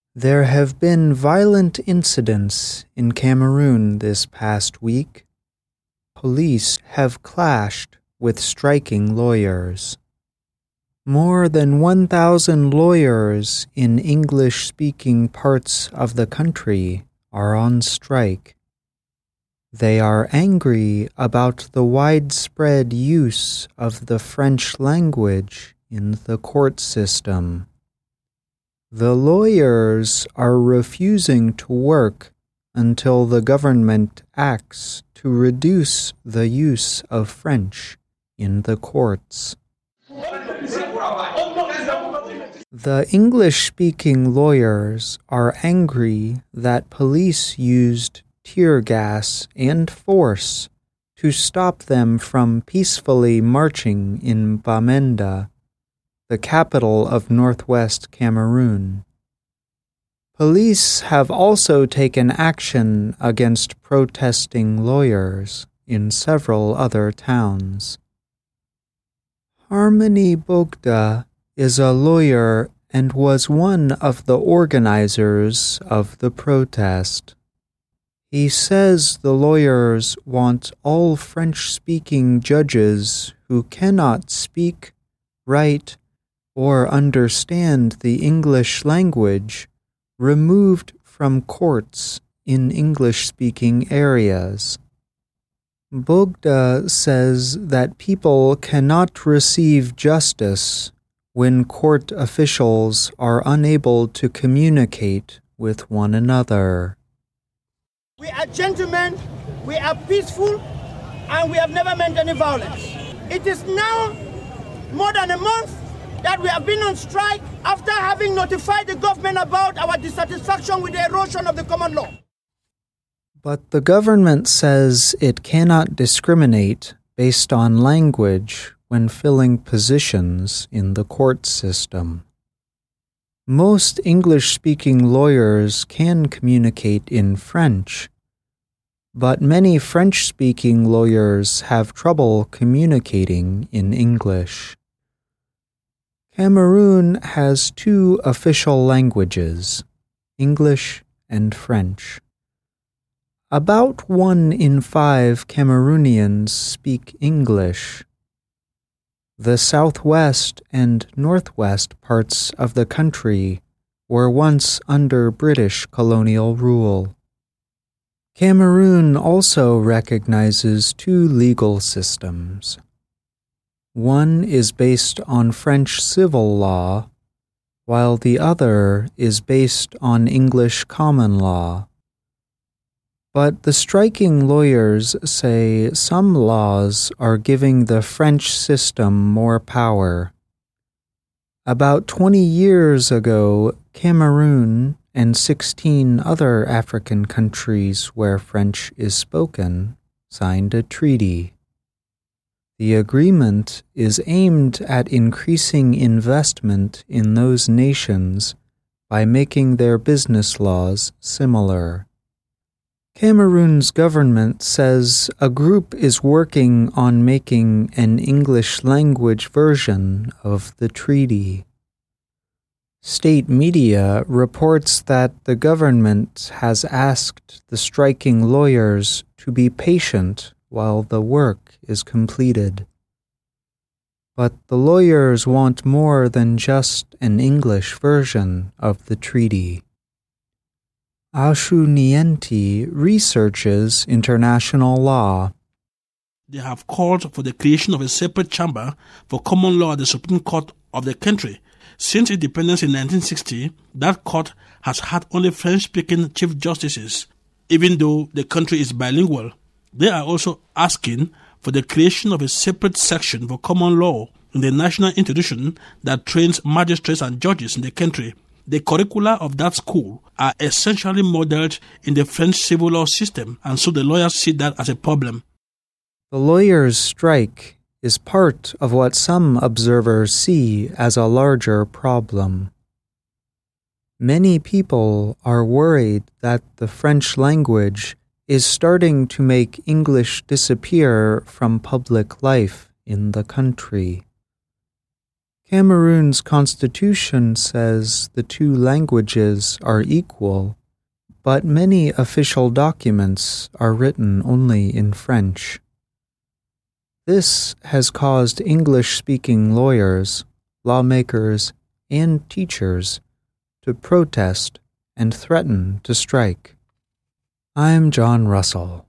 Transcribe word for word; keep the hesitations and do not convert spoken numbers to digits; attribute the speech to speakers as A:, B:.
A: There have been violent incidents in Cameroon this past week. Police have clashed with striking lawyers. More than one thousand lawyers in English-speaking parts of the country are on strike. They are angry about the widespread use of the French language in the court system. The lawyers are refusing to work until the government acts to reduce the use of French in the courts. The English-speaking lawyers are angry that police used tear gas and force to stop them from peacefully marching in Bamenda, the capital of northwest Cameroon. Police have also taken action against protesting lawyers in several other towns. Harmony Bogda is a lawyer and was one of the organizers of the protest. He says the lawyers want all French-speaking judges who cannot speak, write, or understand the English language removed from courts in English-speaking areas. Bogda says that people cannot receive justice when court officials are unable to communicate with one another.
B: We are gentlemen, we are peaceful, and we have never meant any violence. It is now more than a month that we have been on strike after having notified the government about our dissatisfaction with the erosion of the common law.
A: But the government says it cannot discriminate based on language when filling positions in the court system. Most English-speaking lawyers can communicate in French, but many French-speaking lawyers have trouble communicating in English. Cameroon has two official languages, English and French. About one in five Cameroonians speak English. The southwest and northwest parts of the country were once under British colonial rule. Cameroon also recognizes two legal systems. One is based on French civil law, while the other is based on English common law. But the striking lawyers say some laws are giving the French system more power. About twenty years ago, Cameroon and sixteen other African countries where French is spoken signed a treaty. The agreement is aimed at increasing investment in those nations by making their business laws similar. Cameroon's government says a group is working on making an English-language version of the treaty. State media reports that the government has asked the striking lawyers to be patient while the work is completed. But the lawyers want more than just an English version of the treaty. Ashu Nienti researches international law.
C: They have called for the creation of a separate chamber for common law at the Supreme Court of the country. Since independence in nineteen sixty, that court has had only French-speaking chief justices, even though the country is bilingual. They are also asking for the creation of a separate section for common law in the national institution that trains magistrates and judges in the country. The curricula of that school are essentially modeled in the French civil law system, and so the lawyers see that as a problem.
A: The lawyers' strike is part of what some observers see as a larger problem. Many people are worried that the French language is starting to make English disappear from public life in the country. Cameroon's constitution says the two languages are equal, but many official documents are written only in French. This has caused English-speaking lawyers, lawmakers, and teachers to protest and threaten to strike. I'm John Russell.